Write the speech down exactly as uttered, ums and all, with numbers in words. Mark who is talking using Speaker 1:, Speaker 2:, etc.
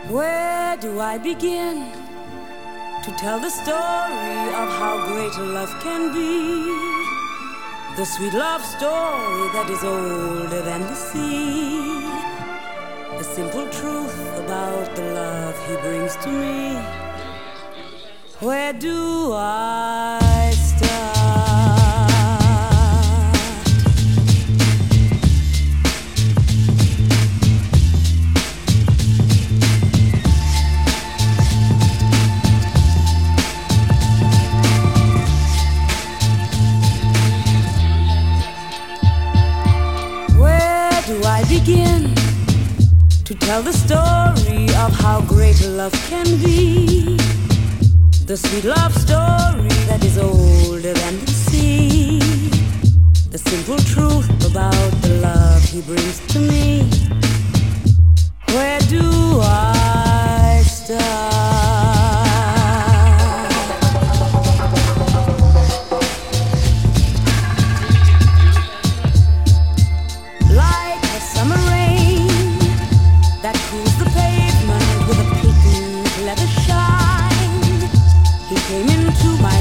Speaker 1: Where do I begin to tell the story of how great a love can be? The sweet love story that is older than the sea. The simple truth about the love he brings to me. Where do I start? Where do I begin to tell the story of how great a love can be? The sweet love story that is older than the sea. The simple truth about the love he brings to me. Where do I start? Like a summer rain that cools the pavement with a patent leather shine. He came into my